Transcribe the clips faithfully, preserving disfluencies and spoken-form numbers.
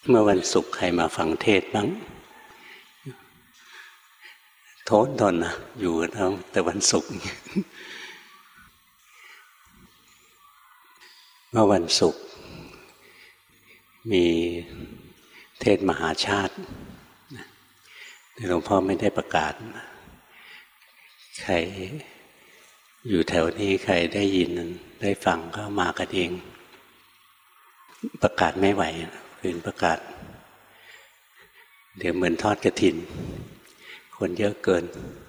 เมื่อวันศุกร์ใครมาฟังเทศน์บ้างโทษทนนะอยู่ทั้งแต่วันศุกร์เมื่อวันศุกร์มีเทศน์มหาชาติหลวงพ่อไม่ได้ประกาศใครอยู่แถวนี้ใครได้ยินได้ฟังก็มากันเองประกาศไม่ไหวคืนประกาศเดี๋ยวเหมือนทอดกฐินคนเยอะเกิน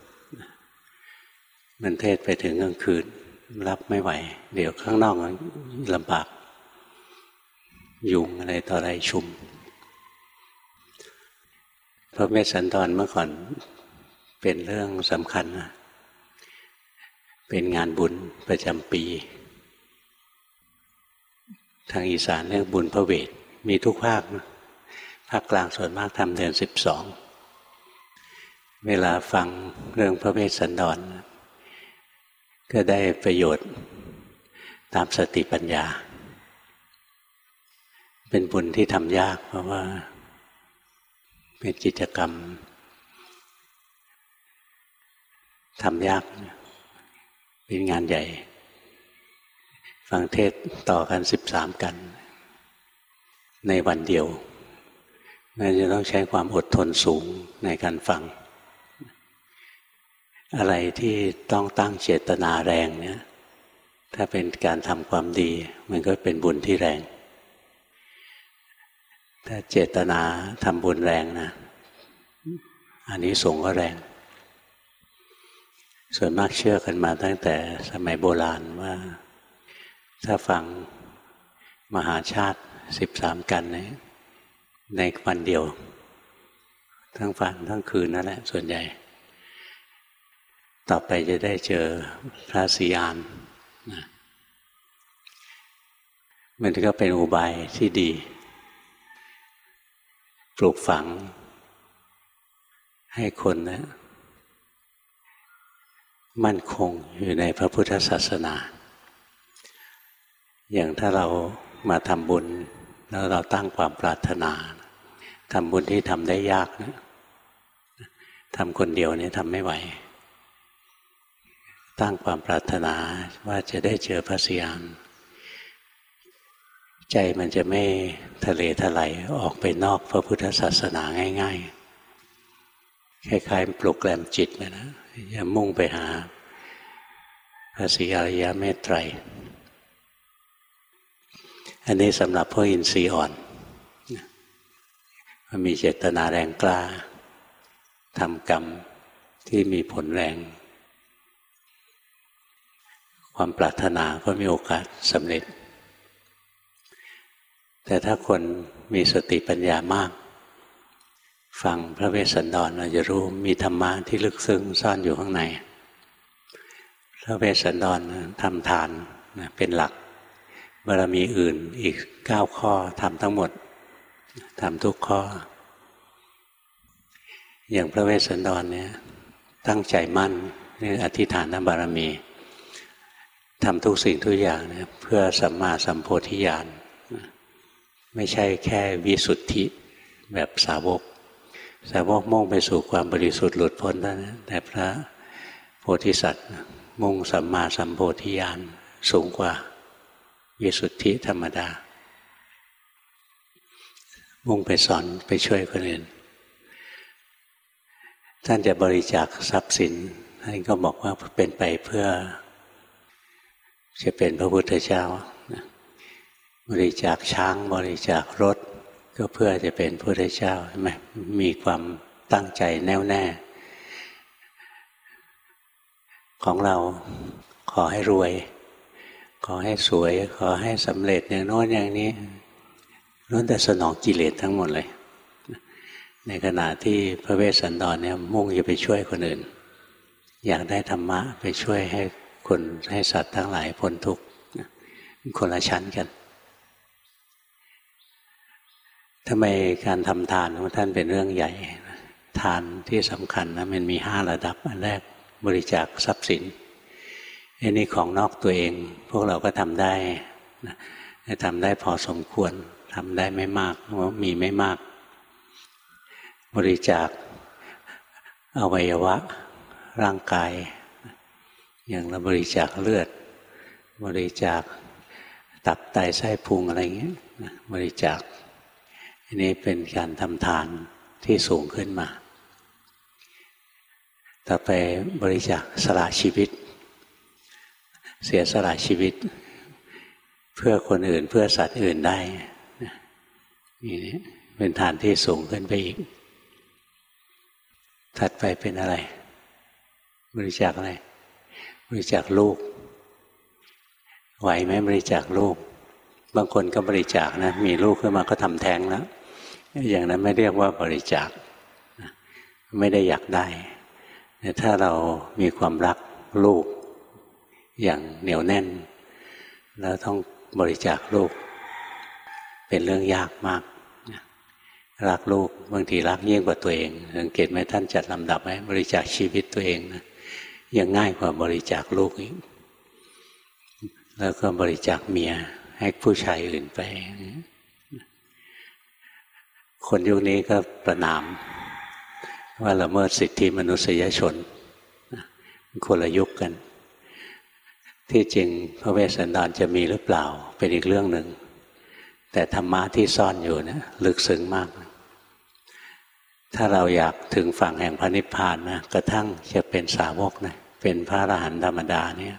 มันเทศไปถึงกลางคืนรับไม่ไหวเดี๋ยวข้างนอกลำบากยุงอะไรต่ออะไรชุมพระเวสสันดรเมื่อก่อนเป็นเรื่องสำคัญนะเป็นงานบุญประจำปีทางอีสานเรียกบุญพระเวทมีทุกภาคนะภาคกลางส่วนมากทำเดือนสิบสองเวลาฟังเรื่องพระเวสสันดรก็ได้ประโยชน์ตามสติปัญญาเป็นบุญที่ทำยากเพราะว่าเป็นกิจกรรมทำยากเป็นงานใหญ่ฟังเทศต่อกันสิบสามกันในวันเดียวน่าจะต้องใช้ความอดทนสูงในการฟังอะไรที่ต้องตั้งเจตนาแรงเนี่ยถ้าเป็นการทำความดีมันก็เป็นบุญที่แรงถ้าเจตนาทำบุญแรงนะอานิสงส์ก็แรงส่วนมากเชื่อกันมาตั้งแต่สมัยโบราณว่าถ้าฟังมหาชาติสิบสามกันในในวันเดียวทั้งฟังทั้งคืนนั่นแหละส่วนใหญ่ต่อไปจะได้เจอพระศรีอานนะมันก็เป็นอุบายที่ดีปลูกฝังให้คนนะมั่นคงอยู่ในพระพุทธศาสนาอย่างถ้าเรามาทำบุญแล้วเราตั้งความปรารถนาทำบุญที่ทำได้ยากนะทำคนเดียวนี่ทำไม่ไหวตั้งความปรารถนาว่าจะได้เจอพระศรีอานใจมันจะไม่ทะเลทลายออกไปนอกพระพุทธศาสนาง่ายๆคล้ายๆปลุกแรมจิตเลยนะอย่ามุ่งไปหาพระศรีอริยเมตไตรอันนี้สำหรับพวกอินทรีย์อ่อนมันมีเจตนาแรงกล้าทำกรรมที่มีผลแรงความปรารถนาก็มีโอกาสสำเร็จแต่ถ้าคนมีสติปัญญามากฟังพระเวสสันดรเราจะรู้มีธรรมะที่ลึกซึ้งซ่อนอยู่ข้างในพระเวสสันดรทำทานเป็นหลักบารมีอื่นอีกเก้าข้อทำทั้งหมดทำทุกข้ออย่างพระเวสสันดรเนี่ยตั้งใจมั่นนี่อธิษฐานบารมีทำทุกสิ่งทุกอย่างเนี่ยเพื่อสัมมาสัมโพธิญาณไม่ใช่แค่วิสุทธิแบบสาวกสาวกมุ่งไปสู่ความบริสุทธิ์หลุดพ้นแล้วนะแต่พระโพธิสัตว์มุ่งสัมมาสัมโพธิญาณสูงกว่าวิสุทธิธรรมดามุ่งไปสอนไปช่วยคนอื่นท่านจะบริจาคทรัพย์สินท่านก็บอกว่าเป็นไปเพื่อจะเป็นพระพุทธเจ้าบริจาคช้างบริจาครถก็เพื่อจะเป็นพระพุทธเจ้าใช่ไหมมีความตั้งใจแน่วแน่ของเราขอให้รวยขอให้สวยขอให้สำเร็จอย่างโน้นอย่างนี้ล้วนแต่สนองกิเลสทั้งหมดเลยในขณะที่พระเวสสันดรเนี่ยมุ่งจะไปช่วยคนอื่นอยากได้ธรรมะไปช่วยให้คนให้สัตว์ทั้งหลายพ้นทุกข์คนละชั้นกันทำไมการทำทานของท่านเป็นเรื่องใหญ่ทานที่สำคัญนะมันมีห้าระดับอันแรกบริจาคทรัพย์สินอันนี้ของนอกตัวเองพวกเราก็ทำได้ทำได้พอสมควรทำได้ไม่มากเพราะมีไม่มากบริจาคอวัยวะร่างกายอย่างเราบริจาคเลือดบริจาคตับไตไส้พุงอะไรเงี้ยบริจาคอันนี้เป็นการทำทานที่สูงขึ้นมาต่อไปบริจาคสละชีวิตเสียสละชีวิตเพื่อคนอื่นเพื่อสัตว์อื่นได้นี่เป็นทานที่สูงขึ้นไปอีกถัดไปเป็นอะไรบริจาคอะไรบริจาคลูกไหวไหมบริจาคลูกบางคนก็บริจาคนะมีลูกขึ้นมาก็ทำแท้งแล้วอย่างนั้นไม่เรียกว่าบริจาคไม่ได้อยากได้แต่ถ้าเรามีความรักลูกอย่างเหนียวแน่นแล้วต้องบริจาคลูกเป็นเรื่องยากมากรักลูกบางทีรักยิ่งกว่าตัวเองสังเกตไหมท่านจัดลำดับไหมบริจาคชีวิตตัวเองนะยังง่ายกว่าบริจาคลูกอีกแล้วก็บริจาคเมียให้ผู้ชายอื่นไปคนยุคนี้ก็ประณามว่าละเมิดสิทธิมนุษยชนคนละยุคกันที่จริงพระเวสสันดรจะมีหรือเปล่าเป็นอีกเรื่องหนึ่งแต่ธรรมะที่ซ่อนอยู่นะลึกซึ้งมากถ้าเราอยากถึงฝั่งแห่งพระนิพพานนะกระทั่งจะเป็นสาวกนะเป็นพระอรหันต์ธรรมดาเนี่ย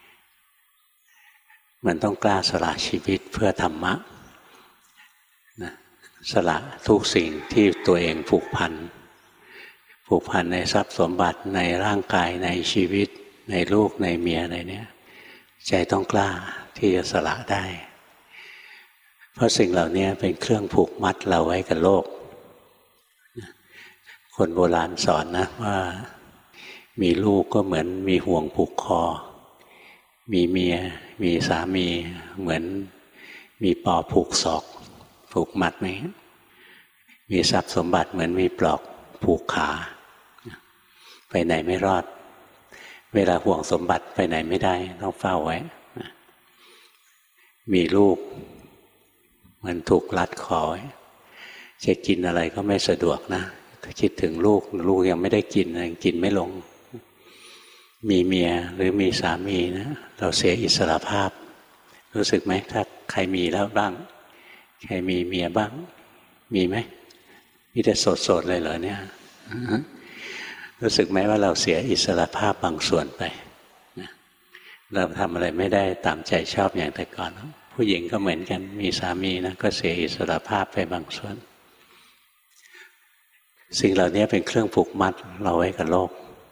มันต้องกล้าสละชีวิตเพื่อธรรมะนะสละทุกสิ่งที่ตัวเองผูกพันผูกพันในทรัพย์สมบัติในร่างกายในชีวิตในลูกในเมียอะไรเนี่ยใจต้องกล้าที่จะสละได้เพราะสิ่งเหล่านี้เป็นเครื่องผูกมัดเราไว้กับโลกคนโบราณสอนนะว่ามีลูกก็เหมือนมีห่วงผูกคอมีเมียมีสามีเหมือนมีปอผูกศอกผูกมัดไหมมีทรัพย์สมบัติเหมือนมีปลอกผูกขาไปไหนไม่รอดเวลาห่วงสมบัติไปไหนไม่ได้ต้องเฝ้าไว้มีลูกมันถูกลัดคอจะกินอะไรก็ไม่สะดวกนะคิดถึงลูกลูกยังไม่ได้กินยังกินไม่ลงมีเมียหรือมีสามีนะเราเสียอิสรภาพรู้สึกไหมถ้าใครมีแล้วบ้างใครมีเมียบ้างมีไหมมีแต่โสดๆเลยเหรอเนี่ยรู้สึกไหมว่าเราเสียอิสรภาพบางส่วนไปเราทำอะไรไม่ได้ตามใจชอบอย่างแต่ก่อนผู้หญิงก็เหมือนกันมีสามีนะก็เสียอิสรภาพไปบางส่วนสิ่งเหล่านี้เป็นเครื่องผูกมัดเราไว้กับโลก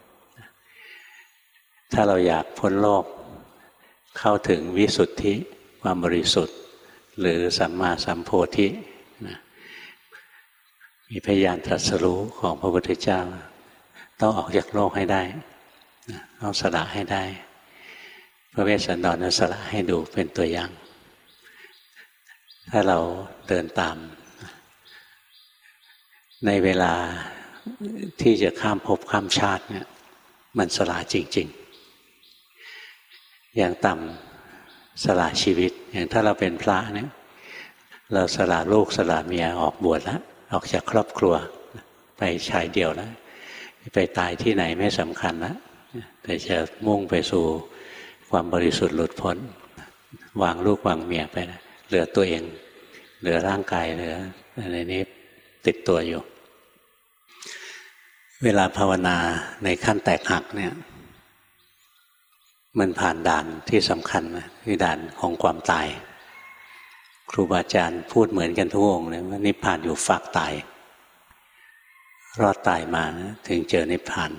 ถ้าเราอยากพ้นโลกเข้าถึงวิสุทธิความบริสุทธิ์หรือสัมมาสัมโพธินะมีพยานตรัสรู้ของพระพุทธเจ้าต้องออกจากโลกให้ได้ต้องสละให้ได้พระเวสสันดรสละให้ดูเป็นตัวอย่างถ้าเราเดินตามในเวลาที่จะข้ามภพข้ามชาติเนี่ยมันสละจริงๆอย่างต่ำสละชีวิตอย่างถ้าเราเป็นพระเนี่ยเราสละลูกสละเมียออกบวชแล้วออกจากครอบครัวไปชายเดี่ยวแล้วไปตายที่ไหนไม่สำคัญแล้วแต่จะมุ่งไปสู่ความบริสุทธิ์หลุดพ้นวางลูกวางเมียไปนะเหลือตัวเองเหลือร่างกายเหลืออะไรนี้ติดตัวอยู่เวลาภาวนาในขั้นแตกหักเนี่ยมันผ่านด่านที่สำคัญนะคือด่านของความตายครูบาอาจารย์พูดเหมือนกันทุกองค์เลยว่านิพพานอยู่ฝักตายรอดตายมานะถึงเจอนิพพาน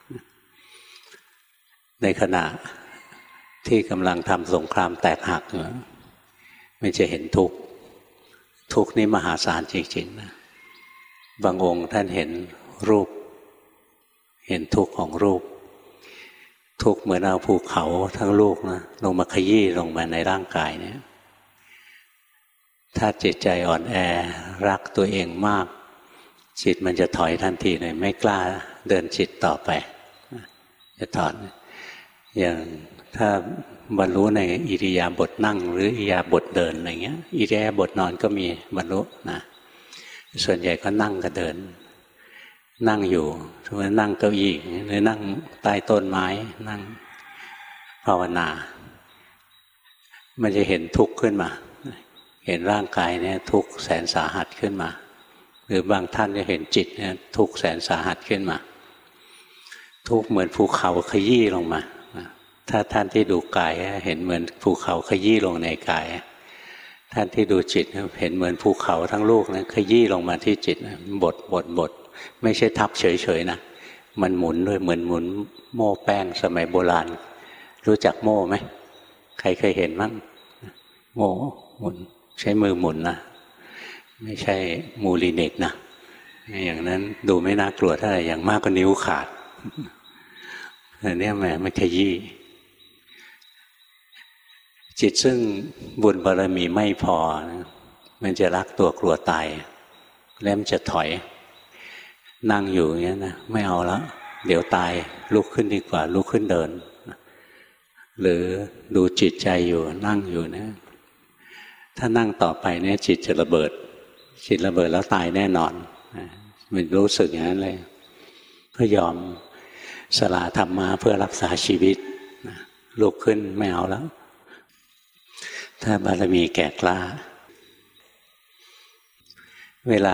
ในขณะที่กำลังทำสงครามแตกหักอยู่มันจะเห็นทุกข์ทุกข์นี้มหาศาลจริงๆนะบางองค์ท่านเห็นรูปเห็นทุกข์ของรูปทุกข์เหมือนเอาภูเขาทั้งลูกนะลงมาขยี้ลงมาในร่างกายเนี่ยถ้าจิตใจอ่อนแอรักตัวเองมากจิตมันจะถอยทันทีเลยไม่กล้าเดินจิตต่อไปจะถอนอย่างถ้าบรรลุในอิริยาบถนั่งหรืออิริยาบถเดินอะไรเงี้ยอิริยาบถนอนก็มีบรรลุนะส่วนใหญ่ก็นั่งกับเดินนั่งอยู่สมมตินั่งเก้าอี้หรือนั่งใต้ต้นไม้นั่งภาวนามันจะเห็นทุกข์ขึ้นมาเห็นร่างกายเนี่ยทุกข์แสนสาหัสขึ้นมาหรือบางท่านจะเห็นจิตเนี่ยทุกข์แสนสาหัสขึ้นมาทุกข์เหมือนภูเขาขยี้ลงมาถ้าท่านที่ดูกายเห็นเหมือนภูเขาขยี้ลงในกายท่านที่ดูจิตเห็นเหมือนภูเขาทั้งลูกนะขยี้ลงมาที่จิตบดบดบดไม่ใช่ทับเฉยๆนะมันหมุนด้วยเหมือนหมุนโม่แป้งสมัยโบราณรู้จักโม่ไหมใครเคยเห็นมั้งโม่หมุนใช้มือหมุนนะไม่ใช่มูลิเนกนะอย่างนั้นดูไม่น่ากลัวเท่าไหร่อย่างมากก็นิ้วขาดแต่เนี่ยแหมมันขยี้จิตซึ่งบุญบารมีไม่พอมันจะรักตัวกลัวตายแล้วมันจะถอยนั่งอยู่อย่างนี้นะไม่เอาแล้วเดี๋ยวตายลุกขึ้นดีกว่าลุกขึ้นเดินหรือดูจิตใจอยู่นั่งอยู่นะถ้านั่งต่อไปเนี่ยจิตจะระเบิดจิตระเบิดแล้วตายแน่นอนมันรู้สึกอย่างนั้นเลยก็ยอมสละธรรมะเพื่อรักษาชีวิตลุกขึ้นไม่เอาแล้วถ้าบารมีแก่กล้าเวลา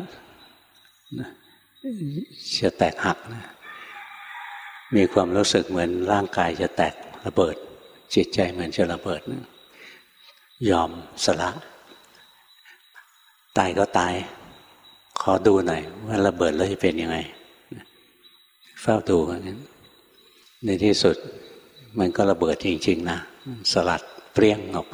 จะแตกหักนะมีความรู้สึกเหมือนร่างกายจะแตกระเบิดจิตใจเหมือนจะระเบิดนะยอมสละตายก็ตายขอดูหน่อยว่าระเบิดแล้วจะเป็นยังไงเฝ้าดูงั้นในที่สุดมันก็ระเบิดจริงๆนะสลัดเปรี้ยงออกไป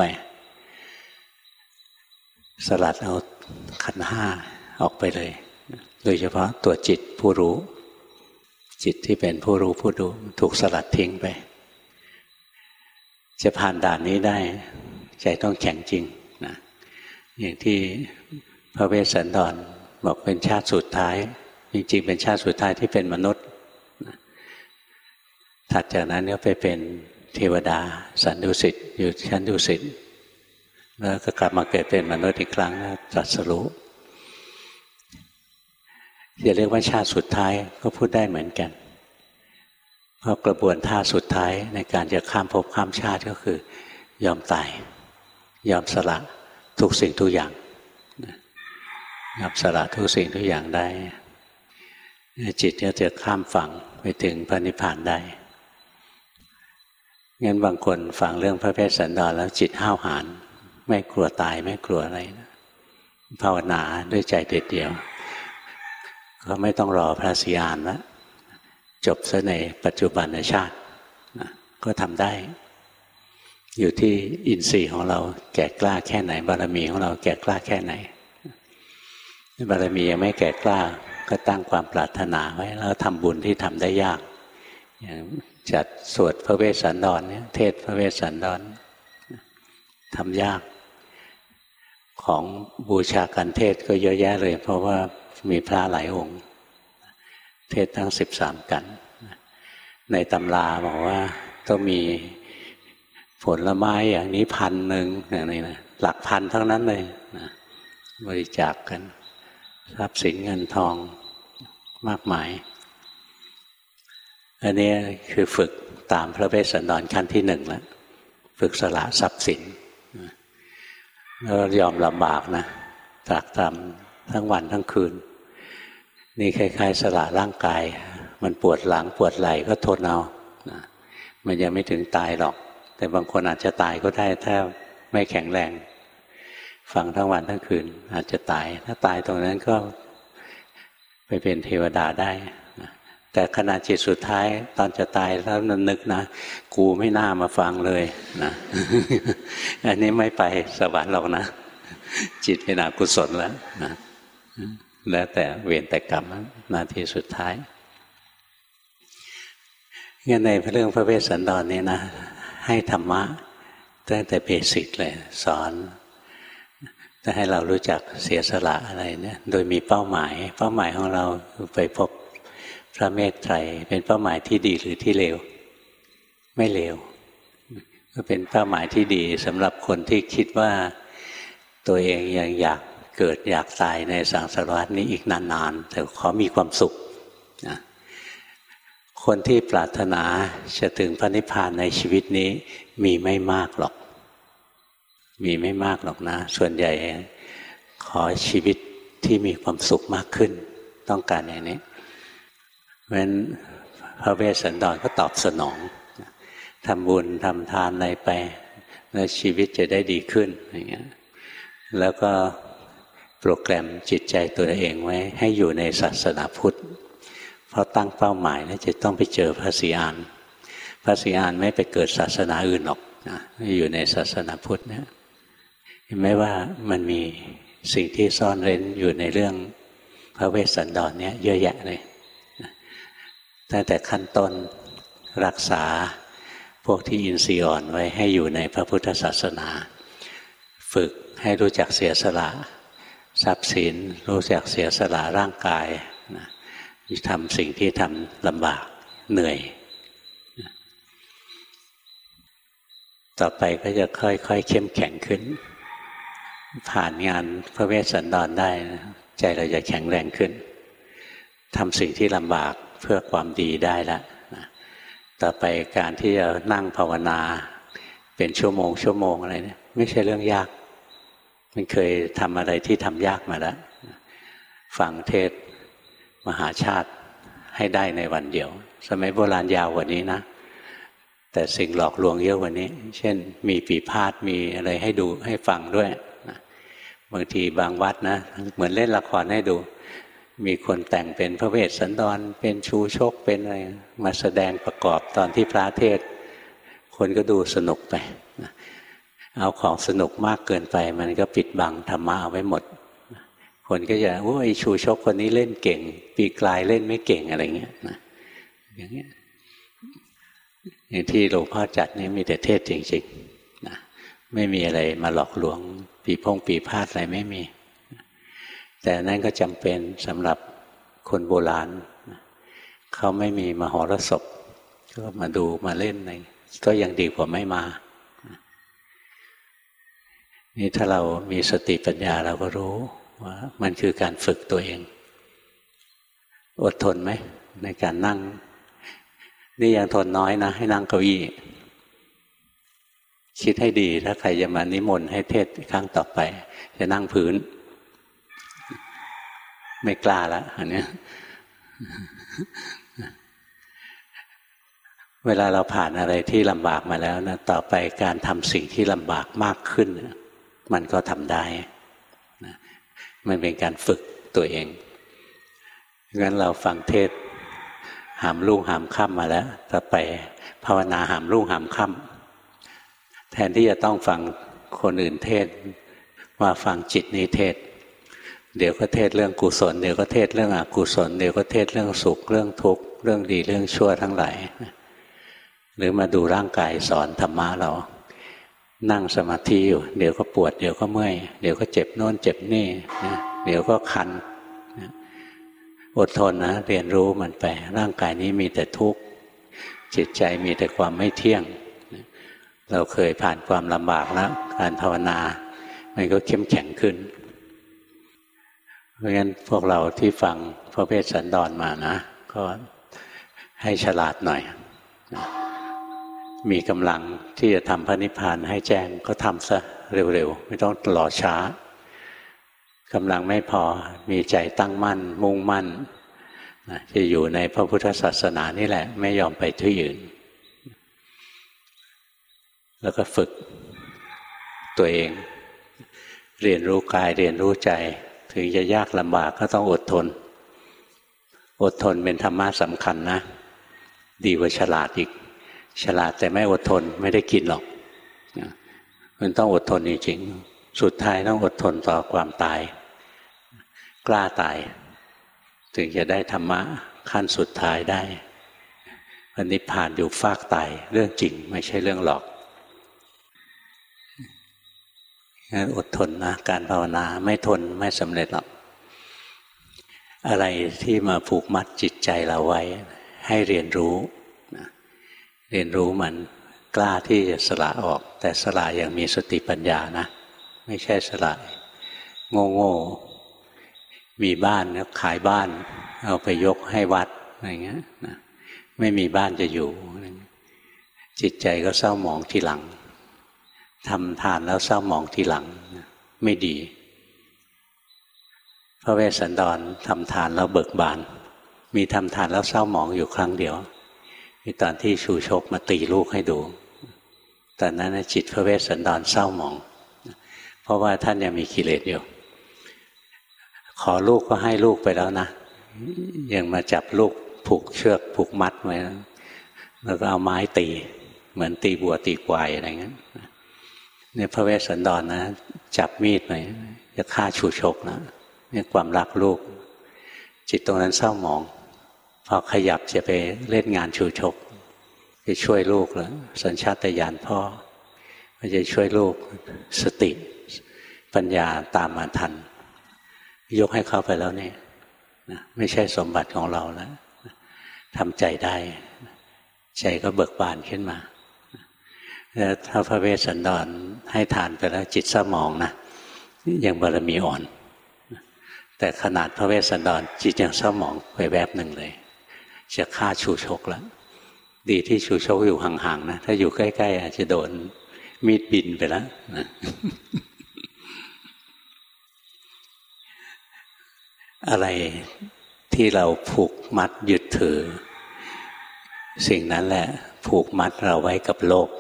สลัดเอาขันธ์ห้าออกไปเลยโดยเฉพาะตัวจิตผู้รู้จิตที่เป็นผู้รู้ผู้ดูถูกสลัดทิ้งไปจะผ่านด่านนี้ได้ใจต้องแข็งจริงนะอย่างที่พระเวสสันดรบอกเป็นชาติสุดท้ายจริงๆเป็นชาติสุดท้ายที่เป็นมนุษย์ถัดจากนั้นก็ไปเป็นเทวดาสันดุสิตอยู่ชั้นดุสิตแล้วก็กลับมาเกิดเป็นมนุษย์อีกครั้งตรัสรู้จะเรียกว่าชาติสุดท้ายก็พูดได้เหมือนกันเพราะกระบวนท่าสุดท้ายในการจะข้ามภพข้ามชาติก็คือยอมตายยอมสละทุกสิ่งทุกอย่างยอมสละทุกสิ่งทุกอย่างได้จิตก็จะข้ามฝั่งไปถึงพระนิพพานได้งั้นบางคนฟังเรื่องพระเวสสันดรแล้วจิตห้าวหาญไม่กลัวตายไม่กลัวอะไรนะภาวนาด้วยใจเด็ดเดียวก็ไม่ต้องรอพระสิยานแล้วจบซะในปัจจุบันชาตินะก็ทำได้อยู่ที่อินทรีย์ของเราแก่กล้าแค่ไหนบารมีของเราแก่กล้าแค่ไหนบารมียังไม่แก่กล้าก็ตั้งความปรารถนาไว้แล้วทำบุญที่ทำได้ยากอย่างจัดสวดพระเวสสันดรเนี่ยเทศพระเวสสันดรทำยากของบูชากันเทศก็เยอะแยะเลยเพราะว่ามีพระหลายองค์เทศทั้งสิบสามกันในตำราบอกว่าต้องมีผลไม้อย่างนี้พันหนึ่งอย่างนี้นะหลักพันทั้งนั้นเลยนะบริจาคกันทรัพย์สินเงินทองมากมายอันนี้คือฝึกตามพระเวสสันดรขั้นที่หนึ่งแล้วฝึกสละทรัพย์สินแล้วยอมลำบากนะตรากตรำทั้งวันทั้งคืนนี่คล้ายๆสละร่างกายมันปวดหลังปวดไหล่ก็ทนเอานะมันยังไม่ถึงตายหรอกแต่บางคนอาจจะตายก็ได้ถ้าไม่แข็งแรงฟังทั้งวันทั้งคืนอาจจะตายถ้าตายตรงนั้นก็ไปเป็นเทวดาได้นะแต่ขณะจิตสุดท้ายตอนจะตายแล้วนึกนะกูไม่น่ามาฟังเลยนะอันนี้ไม่ไปสวรรค์หรอกนะจิตเป็นอกุศลแล้วนะแล้วแต่เวรแต่กรรมนาทีสุดท้ายงั้นในเรื่องพระเวสสันดรนี่นะให้ธรรมะตั้งแต่เบสิกเลยสอนจะให้เรารู้จักเสียสละอะไรเนี่ยโดยมีเป้าหมายเป้าหมายของเราคือไปพบพระเมตไตรเป็นเป้าหมายที่ดีหรือที่เลวไม่เลวก็เป็นเป้าหมายที่ดีสำหรับคนที่คิดว่าตัวเองยังอยากเกิดอยากตายในสังสารวัฏนี้อีกนานๆแต่ขอมีความสุขนะคนที่ปรารถนาจะถึงพระนิพพานในชีวิตนี้มีไม่มากหรอกมีไม่มากหรอกนะส่วนใหญ่ขอชีวิตที่มีความสุขมากขึ้นต้องการอย่างนี้เพราะฉะนั้นพระเวสสันดรก็ตอบสนองทำบุญทำทานอะไรไปแล้วชีวิตจะได้ดีขึ้นอย่างเงี้ยแล้วก็โปรแกรมจิตใจตัวเองไว้ให้อยู่ในศาสนาพุทธเพราะตั้งเป้าหมายแล้วจะต้องไปเจอพระศรีอานพระศรีอานไม่ไปเกิดศาสนาอื่นหรอกนะอยู่ในศาสนาพุทธเนี่ยเห็นไหมว่ามันมีสิ่งที่ซ่อนเร้นอยู่ในเรื่องพระเวสสันดรเนี่ยเยอะแยะเลยตั้งแต่ขั้นต้นรักษาพวกที่อินทรีย์อ่อนไว้ให้อยู่ในพระพุทธศาสนาฝึกให้รู้จักเสียสละทรัพย์สินรู้จักเสียสละร่างกายนะทำสิ่งที่ทำลำบากเหนื่อยต่อไปก็จะค่อยๆเข้มแข็งขึ้นผ่านงานพระเวสสันดรได้ใจเราจะแข็งแรงขึ้นทำสิ่งที่ลำบากเพื่อความดีได้แล้วต่อไปการที่จะนั่งภาวนาเป็นชั่วโมงชั่วโมงอะไรเนี่ยไม่ใช่เรื่องยากมันเคยทำอะไรที่ทำยากมาแล้วฟังเทศมหาชาติให้ได้ในวันเดียวสมัยโบราณยาวกว่านี้นะแต่สิ่งหลอกลวงเยอะกว่านี้เช่นมีปีพาทย์มีอะไรให้ดูให้ฟังด้วยบางทีบางวัดนะเหมือนเล่นละครให้ดูมีคนแต่งเป็นพระเวสสันดรเป็นชูชกเป็นอะไรมาแสดงประกอบตอนที่พระเทศคนก็ดูสนุกไปเอาของสนุกมากเกินไปมันก็ปิดบังธรรมะเอาไว้หมดคนก็จะโอ้ยชูชกคนนี้เล่นเก่งปีกลายเล่นไม่เก่งอะไรเงี้ยนะอย่างเงี้ยอย่างที่หลวงพ่อจัดนี่มีแต่เทศจริงๆนะไม่มีอะไรมาหลอกลวงปีพงปีพาทอะไรไม่มีแต่นั่นก็จำเป็นสำหรับคนโบราณเขาไม่มีมหรสพก็มาดูมาเล่นอะไรก็ยังดีกว่าไม่มานี่ถ้าเรามีสติปัญญาเราก็รู้ว่ามันคือการฝึกตัวเองอดทนไหมในการนั่งนี่ยังทนน้อยนะให้นั่งเก้าอี้คิดให้ดีถ้าใครจะมานิมนต์ให้เทศครั้งต่อไปจะนั่งพื้นไม่กล้าละอันนี้เวลาเราผ่านอะไรที่ลำบากมาแล้วนะต่อไปการทำสิ่งที่ลำบากมากขึ้นมันก็ทำได้นะมันเป็นการฝึกตัวเองงั้นเราฟังเทศหามรุ่งหามค่ำมาแล้วต่อไปภาวนาหามรุ่งหามค่ำแทนที่จะต้องฟังคนอื่นเทศมาฟังจิตนี้เทศเดี๋ยวก็เทศเรื่องกุศลเดี๋ยวก็เทศเรื่องอกุศลเดี๋ยวก็เทศเรื่องสุขเรื่องทุกข์เรื่องดีเรื่องชั่วทั้งหลายหรือมาดูร่างกายสอนธรรมะเรานั่งสมาธิอยู่เดี๋ยวก็ปวดเดี๋ยวก็เมื่อยเดี๋ยวก็เจ็บโน่นเจ็บนี่เดี๋ยวก็คันอดทนนะเรียนรู้มันไปร่างกายนี้มีแต่ทุกข์จิตใจมีแต่ความไม่เที่ยงเราเคยผ่านความลำบากแล้วการภาวนามันก็เข้มแข็งขึ้นเพราะงั้นพวกเราที่ฟังพระเวสสันดรมานะก็ให้ฉลาดหน่อยมีกำลังที่จะทำพระนิพพานให้แจ้งก็ทำซะเร็วๆไม่ต้องรอช้ากำลังไม่พอมีใจตั้งมั่นมุ่งมั่นจะอยู่ในพระพุทธศาสนานี่แหละไม่ยอมไปที่อื่นแล้วก็ฝึกตัวเองเรียนรู้กายเรียนรู้ใจถึงจะยากลำบากก็ต้องอดทนอดทนเป็นธรรมะสำคัญนะดีกว่าฉลาดอีกฉลาดแต่ไม่อดทนไม่ได้กินหรอกมันต้องอดทนจริงๆสุดท้ายต้องอดทนต่อความตายกล้าตายถึงจะได้ธรรมะขั้นสุดท้ายได้นิพพานอยู่ฟากตายเรื่องจริงไม่ใช่เรื่องหลอกงั้นอดทนนะการภาวนาไม่ทนไม่สำเร็จหรอกอะไรที่มาผูกมัดจิตใจเราไว้ให้เรียนรู้นะเรียนรู้มันกล้าที่จะสละออกแต่สละอย่างมีสติปัญญานะไม่ใช่สละโง่ๆมีบ้านแล้วขายบ้านเอาไปยกให้วัดอะไรเงี้ยนะไม่มีบ้านจะอยู่จิตใจก็เศร้าหมองทีหลังทำทานแล้วเศร้าหมองทีหลังไม่ดีพระเวสสันดรทำทานแล้วเบิกบานมีทำทานแล้วเศร้าหมองอยู่ครั้งเดียวมีตอนที่ชูชกมาตีลูกให้ดูตอนนั้นจิตพระเวสสันดรเศร้าหมองเพราะว่าท่านยังมีกิเลสอยู่ขอลูกก็ให้ลูกไปแล้วนะยังมาจับลูกผูกเชือกผูกมัดไว้แล้วก็เอาไม้ตีเหมือนตีบัวตีควายอะไรเงี้ยเนี่ยพระเวสสันดรนะจับมีดไปจะฆ่าชูชกนะเนี่ยความรักลูกจิตตรงนั้นเศร้าหมองพอขยับจะไปเล่นงานชูชกจะช่วยลูกแล้วสัญชาตญาณพ่อมันจะช่วยลูกสติปัญญาตามมาทันยกให้เขาไปแล้วเนี่ยนะไม่ใช่สมบัติของเราแล้วทำใจได้ใจก็เบิกบานขึ้นมาแล้วถ้าพระเวสสันดรให้ทานไปแล้วจิตเศร้าหมองนะยังบารมีอ่อนแต่ขนาดพระเวสสันดรจิตยังเศร้าหมองไปแวบหนึ่งเลยจะฆ่าชูชกแล้วดีที่ชูชกอยู่ห่างๆนะถ้าอยู่ใกล้ๆอาจจะโดนมีดบินไปแล้วนะอะไรที่เราผูกมัดยึดถือสิ่งนั้นแหละผูกมัดเราไว้กับโลก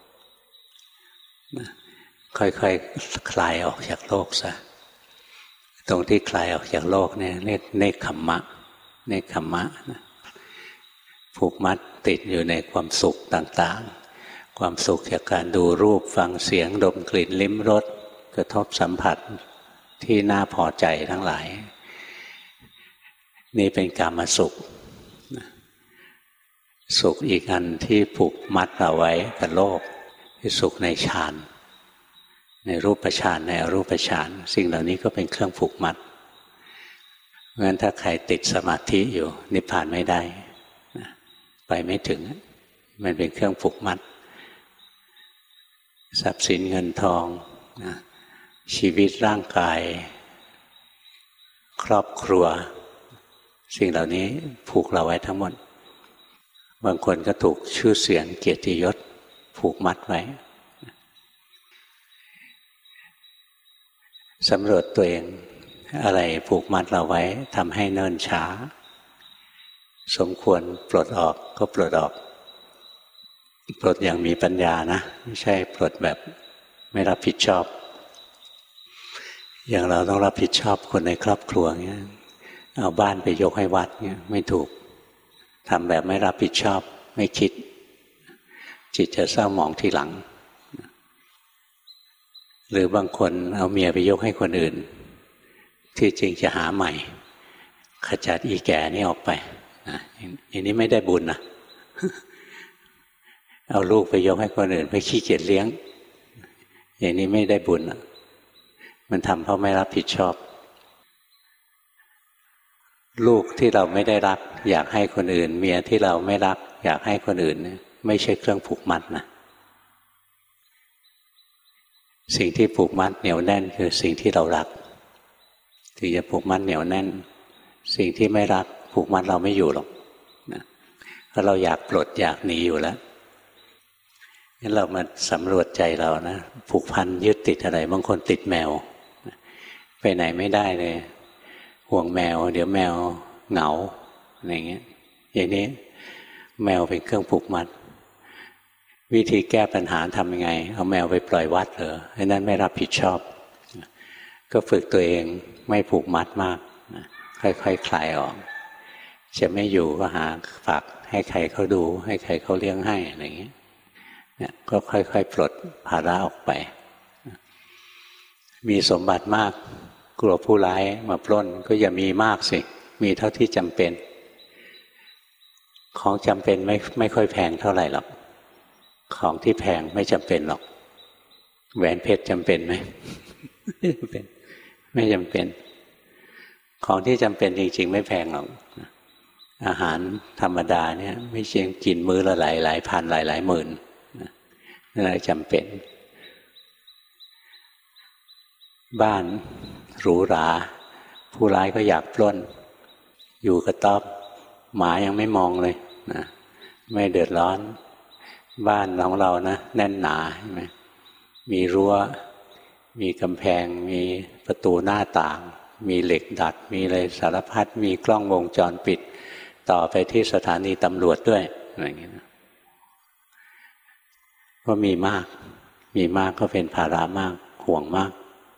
ค่อยๆ ค, คลายออกจากโลกซะตรงที่คลายออกจากโลกเนี่ยเรียกเนคขมมะเนคขมมะนะผูกมัดติดอยู่ในความสุขต่างๆความสุขจากการดูรูปฟังเสียงดมกลิ่นลิ้มรสกระทบสัมผัสที่น่าพอใจทั้งหลายนี่เป็นกามสุขสุขอีกอันที่ผูกมัดเราไว้กับโลกคือสุขในฌานในรูปฌานในอรูปฌานสิ่งเหล่านี้ก็เป็นเครื่องผูกมัดเพราะฉะนั้นถ้าใครติดสมาธิอยู่นิพพานไม่ได้ไปไม่ถึงมันเป็นเครื่องผูกมัดทรัพย์สินเงินทองชีวิตร่างกายครอบครัวสิ่งเหล่านี้ผูกเราไว้ทั้งหมดบางคนก็ถูกชื่อเสียงเกียรติยศผูกมัดไว้สำรวจตัวเองอะไรผูกมัดเราไว้ทำให้เนิ่นช้าสมควรปลดออกก็ปลดออกปลดอย่างมีปัญญานะไม่ใช่ปลดแบบไม่รับผิดชอบอย่างเราต้องรับผิดชอบคนในครอบครัวเงี้ยเอาบ้านไปยกให้วัดเงี้ยไม่ถูกทำแบบไม่รับผิดชอบไม่คิดจิตจะเศร้าหมองทีหลังหรือบางคนเอาเมียไปยกให้คนอื่นที่จริงจะหาใหม่ขจัดอีแก่นี่ออกไปนะอย่างนี้ไม่ได้บุญนะเอาลูกไปยกให้คนอื่นไปขี้เกียจเลี้ยงอย่างนี้ไม่ได้บุญนะมันทำเพราะไม่รับผิดชอบลูกที่เราไม่ได้รักอยากให้คนอื่นเมียที่เราไม่รักอยากให้คนอื่นไม่ใช่เครื่องผูกมัดนะสิ่งที่ผูกมัดเหนียวแน่นคือสิ่งที่เรารักถึงจะผูกมัดเหนียวแน่นสิ่งที่ไม่รักผูกมัดเราไม่อยู่หรอกนะเพราะเราอยากปลดอยากหนีอยู่แล้วงั้นเรามาสำรวจใจเรานะผูกพันยึดติดอะไรบางคนติดแมวไปไหนไม่ได้เลยห่วงแมวเดี๋ยวแมวเหงาอะไรเงี้ยอย่างนี้แมวเป็นเครื่องผูกมัดวิธีแก้ปัญหาทำยังไงเอาแมวไปปล่อยวัดเหรอไอ้นั้นไม่รับผิดชอบก็ฝึกตัวเองไม่ผูกมัดมากค่อยๆ ค, คลายออกจะไม่อยู่ก็หาฝากให้ใครเขาดูให้ใครเขาเลี้ยงให้อะไรเงี้ยเนี่ยก็ค่อยๆปลดภาระออกไปมีสมบัติมากกลัวผู้ร้ายมาปล้นก็อย่ามีมากสิมีเท่าที่จำเป็นของจำเป็นไม่ไม่ค่อยแพงเท่าไหร่หรอกของที่แพงไม่จำเป็นหรอกแหวนเพชรจำเป็นไหมไม่จำเป็นไม่จำเป็นของที่จำเป็นจริงๆไม่แพงหรอกอาหารธรรมดาเนี่ยไม่ใช่กินมื้อละหลายหลายพันหลายหลายหมื่นนั่นแหละจำเป็นบ้านหรูหราผู้ร้ายก็อยากปล้นอยู่กระต๊อบหมายังไม่มองเลยนะไม่เดือดร้อนบ้านของเรานะแน่นหนาใช่ไหมมีรั้วมีกำแพงมีประตูหน้าต่างมีเหล็กดัดมีอะไรสารพัดมีกล้องวงจรปิดต่อไปที่สถานีตำรวจด้วยอะไรอย่างเงี้ยก็มีมากมีมากก็เป็นภาระมากห่วงมาก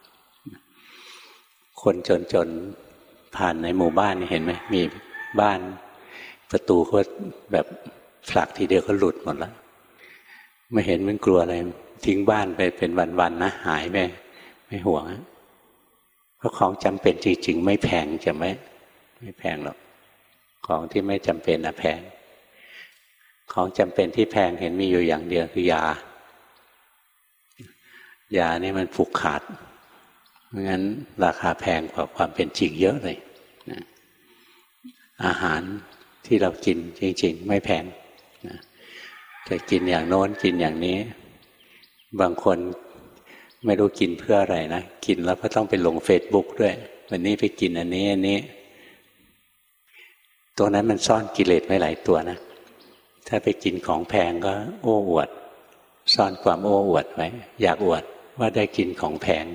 คนจนๆผ่านในหมู่บ้านเห็นไหมมีบ้านประตูก็แบบผลักทีเดียวก็หลุดหมดแล้วไม่เห็นมันกลัวอะไรทิ้งบ้านไปเป็นวันๆนะหายไปไม่ห่วงเพราะของจำเป็นจริงๆไม่แพงจะไม่ไม่แพงหรอกของที่ไม่จำเป็นนะแพงของจำเป็นที่แพงเห็นมีอยู่อย่างเดียวคือยายานี่มันผูกขาดเพราะงั้นราคาแพงกว่าความเป็นจริงเยอะเลยนะอาหารที่เรากินจริงๆไม่แพงนะแต่กินอย่างโน้นกินอย่างนี้บางคนไม่รู้กินเพื่ออะไรนะกินแล้วก็ต้องไปลงเฟซบุ๊กด้วยวันนี้ไปกินอันนี้อันนี้ตัวนั้นมันซ่อนกิเลสไว้หลายตัวนะถ้าไปกินของแพงก็โอ้อวดซ่อนความโอ้อวดไว้อยากอวดว่าได้กินของแพง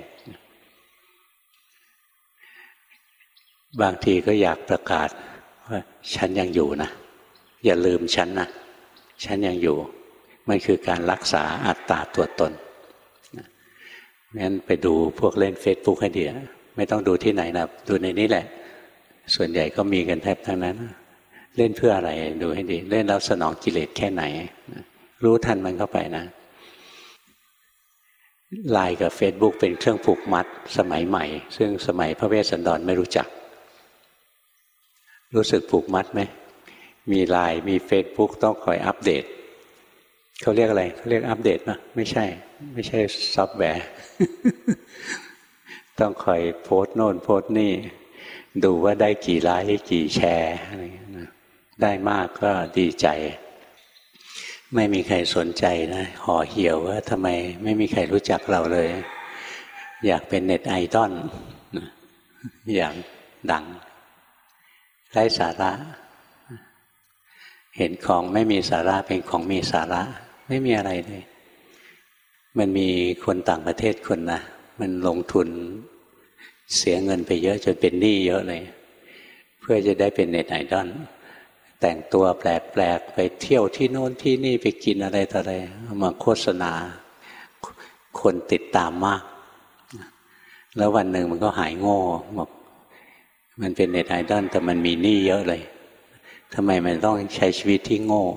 บางทีก็อยากประกาศว่าฉันยังอยู่นะอย่าลืมฉันนะฉันยังอยู่มันคือการรักษาอัตตาตัวตนงั้นไปดูพวกเล่นเฟซบุ๊กให้ดีไม่ต้องดูที่ไหนนะดูในนี้แหละส่วนใหญ่ก็มีกันแทบทั้งนั้นเล่นเพื่ออะไรดูให้ดีเล่นแล้วสนองกิเลสแค่ไหนรู้ทันมันเข้าไปนะไลน์กับเฟซบุ๊กเป็นเครื่องผูกมัดสมัยใหม่ซึ่งสมัยพระเวสสันดรไม่รู้จักรู้สึกผูกมัดไหมมีไลน์มีเฟซบุ๊กต้องคอยอัปเดตเขาเรียกอะไรเขาเรียกอัปเดตป่ะไม่ใช่ไม่ใช่ซอฟต์แวร์ ต้องคอยโพสต์โน่นโพสต์นี่ดูว่าได้กี่ไลค์กี่แชร์อะไรอย่างเงี้ยนะได้มากก็ดีใจไม่มีใครสนใจนะห่อเหี่ยวว่าทำไมไม่มีใครรู้จักเราเลยอยากเป็นเน็ตไอดอลอยากดังไร้สาระเห็นของไม่มีสาระเป็นของมีสาระไม่มีอะไรเลยมันมีคนต่างประเทศคนนะมันลงทุนเสียเงินไปเยอะจนเป็นหนี้เยอะเลยเพื่อจะได้เป็นเน็ตไอดอลแต่งตัวแปลกๆไปเที่ยวที่โน้นที่นี่ไปกินอะไรต่ออะไรมาโฆษณาคนติดตามมากแล้ววันหนึ่งมันก็หายโง่บอกมันเป็นเน็ตไอดอลแต่มันมีหนี้เยอะเลยทำไมมันต้องใช้ชีวิตที่โง่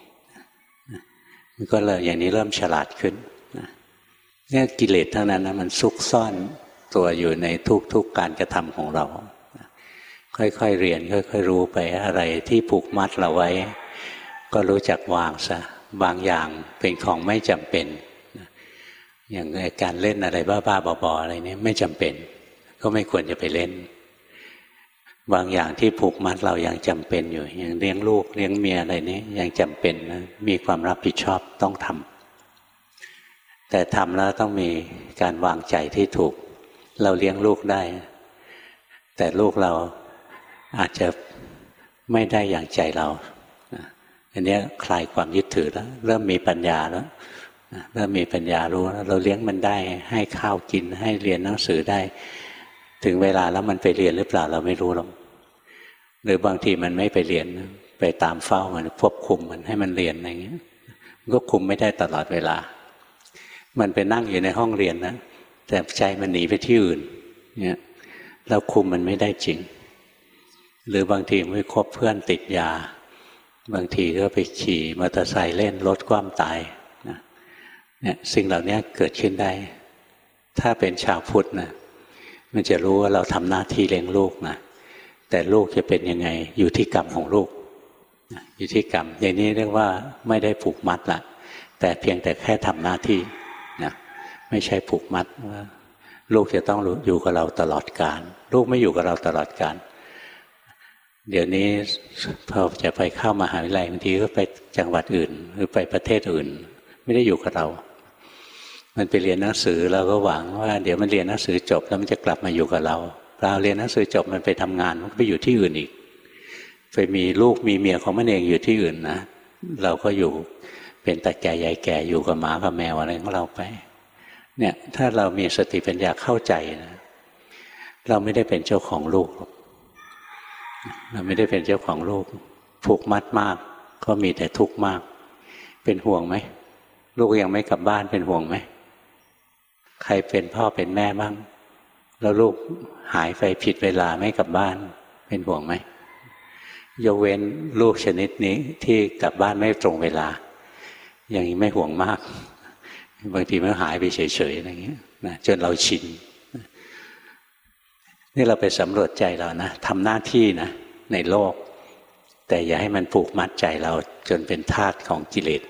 มันก็เลยอย่างนี้เริ่มฉลาดขึ้นเนี่ยกิเลสเท่านั้นนะมันซุกซ่อนตัวอยู่ในทุกๆการกระทำของเราค่อยๆเรียนค่อยๆรู้ไปอะไรที่ผูกมัดเราไว้ก็รู้จักวางซะบางอย่างเป็นของไม่จำเป็นอย่างการเล่นอะไรบ้าๆบอๆอะไรนี้ไม่จำเป็นก็ไม่ควรจะไปเล่นบางอย่างที่ผูกมัดเรายังจำเป็นอยู่อย่างเลี้ยงลูกเลี้ยงเมียอะไรนี้ยังจำเป็นนะมีความรับผิดชอบต้องทำแต่ทำแล้วต้องมีการวางใจที่ถูกเราเลี้ยงลูกได้แต่ลูกเราอาจจะไม่ได้อย่างใจเราอันนี้คลายความยึดถือแล้วเริ่มมีปัญญาแล้วเริ่มมีปัญญารู้แล้วเราเลี้ยงมันได้ให้ข้าวกินให้เรียนหนังสือได้ถึงเวลาแล้วมันไปเรียนหรือเปล่าเราไม่รู้หรอกหรือบางทีมันไม่ไปเรียนไปตามเฝ้ามันควบคุมมันให้มันเรียนอะไรอย่างเงี้ยมันก็คุมไม่ได้ตลอดเวลามันไปนั่งอยู่ในห้องเรียนนะแต่ใจมันหนีไปที่อื่นเนี่ยเราคุมมันไม่ได้จริงหรือบางทีไม่คบเพื่อนติดยาบางทีก็ไปขี่มอเตอร์ไซค์เล่นรถคว่ำตายนะเนี่ยสิ่งเหล่านี้เกิดขึ้นได้ถ้าเป็นชาวพุทธนะมันจะรู้ว่าเราทำหน้าที่เลี้ยงลูกนะแต่ลูกจะเป็นยังไงอยู่ที่กรรมของลูกอยู่ที่กรรมอย่างนี้เรียกว่าไม่ได้ผูกมัดละแต่เพียงแต่แค่ทำหน้าที่นะไม่ใช่ผูกมัดว่าลูกจะต้องอยู่กับเราตลอดกาลลูกไม่อยู่กับเราตลอดกาลเดี๋ยวนี้พอจะไปเข้ามหาวิทยาลัยบางทีก็ไปจังหวัดอื่นหรือไปประเทศอื่นไม่ได้อยู่กับเรามันไปเรียนหนังสือเราก็หวังว่าเดี๋ยวมันเรียนหนังสือจบแล้วมันจะกลับมาอยู่กับเราเราเรียนหนังสือจบมันไปทำงานมันก็ไปอยู่ที่อื่นอีกไปมีลูกมีเมียของมันเองอยู่ที่อื่นนะเราก็อยู่เป็นตาแก่ยายแก่อยู่กับหมากับแมวอะไรของเราไปเนี่ยถ้าเรามีสติปัญญาเข้าใจนะเราไม่ได้เป็นเจ้าของลูกเราไม่ได้เป็นเจ้าของลูกผูกมัดมากก็มีแต่ทุกข์มากเป็นห่วงไหมลูกยังไม่กลับบ้านเป็นห่วงไหมใครเป็นพ่อเป็นแม่บ้างแล้วลูกหายไปผิดเวลาไม่กลับบ้านเป็นห่วงไหมยกเว้นลูกชนิดนี้ที่กลับบ้านไม่ตรงเวลาอย่างนี้ไม่ห่วงมากบางทีมันหายไปเฉยๆอะไรเงี้ยนะจนเราชินนี่เราไปสำรวจใจเรานะทำหน้าที่นะในโลกแต่อย่าให้มันผูกมัดใจเราจนเป็นทาสของกิเลส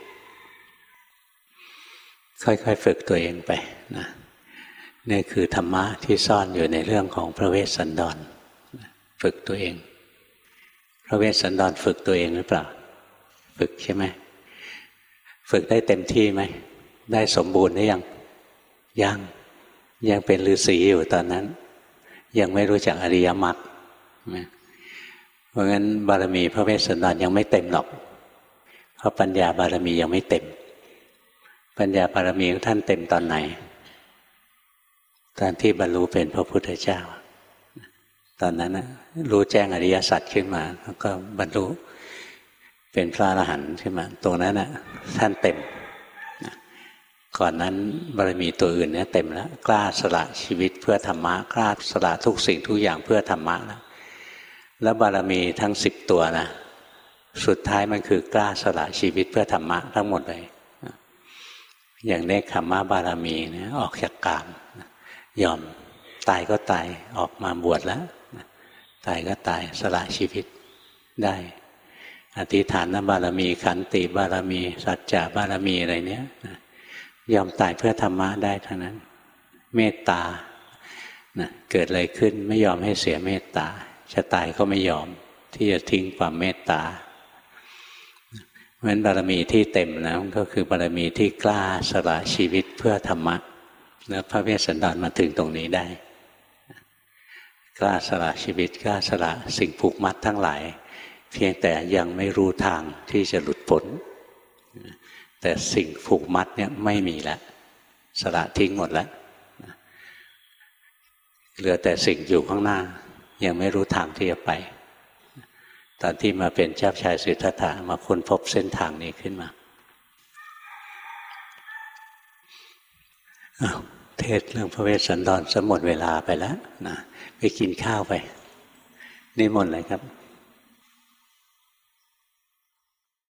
ค่อยๆฝึกตัวเองไปนะนี่คือธรรมะที่ซ่อนอยู่ในเรื่องของพระเวสสันดรฝึกตัวเองพระเวสสันดรฝึกตัวเองหรือเปล่าฝึกใช่ไหมฝึกได้เต็มที่ไหมได้สมบูรณ์หรือยังยังยังเป็นฤาษีอยู่ตอนนั้นยังไม่รู้จักอริยมรรคเพราะงั้นบารมีพระเวสสันดรยังไม่เต็มหรอกเพราะปัญญาบารมียังไม่เต็มปัญญาบารมีของท่านเต็มตอนไหนตอนที่บรรลุเป็นพระพุทธเจ้าตอนนั้นนะรู้แจ้งอริยสัจขึ้นมาแล้วก็บรรลุเป็นพระอรหันต์ขึ้นมาตรงนั้นนะท่านเต็มก่อนนั้นบารมีตัวอื่นเนี่ยเต็มแล้วกล้าสละชีวิตเพื่อธรรมะกล้าสละทุกสิ่งทุกอย่างเพื่อธรรมะแล้วแล้วบารมีทั้งสิบตัวนะสุดท้ายมันคือกล้าสละชีวิตเพื่อธรรมะทั้งหมดเลยอย่างเนกขัมมะบารมีเนี่ยออกจากกามยอมตายก็ตายออกมาบวชแล้วตายก็ตายสละชีวิตได้อธิษฐานบารมีขันติบารมีสัจจะบารมีอะไรเนี้ยยอมตายเพื่อธรรมะได้ทั้งนั้นเมตตานะเกิดอะไรขึ้นไม่ยอมให้เสียเมตตาจะตายก็ไม่ยอมที่จะทิ้งความเมตตาเพราะฉะนั้นบารมีที่เต็มนะก็คือบารมีที่กล้าสละชีวิตเพื่อธรรมะแล้วพระเวสสันดรมาถึงตรงนี้ได้กล้าสละชีวิตกล้าสละสิ่งผูกมัดทั้งหลายเพียงแต่ยังไม่รู้ทางที่จะหลุดพ้นแต่สิ่งผูกมัดเนี่ยไม่มีแล้วสละทิ้งหมดแล้วเหลือแต่สิ่งอยู่ข้างหน้ายังไม่รู้ทางที่จะไปตอนที่มาเป็นเจ้าชายสิทธัตถะมาค้นพบเส้นทางนี้ขึ้นมาอ้าวเทศเรื่องพระเวสสันดรสมหมดเวลาไปแล้วนะไปกินข้าวไปนิมนต์เลยครับ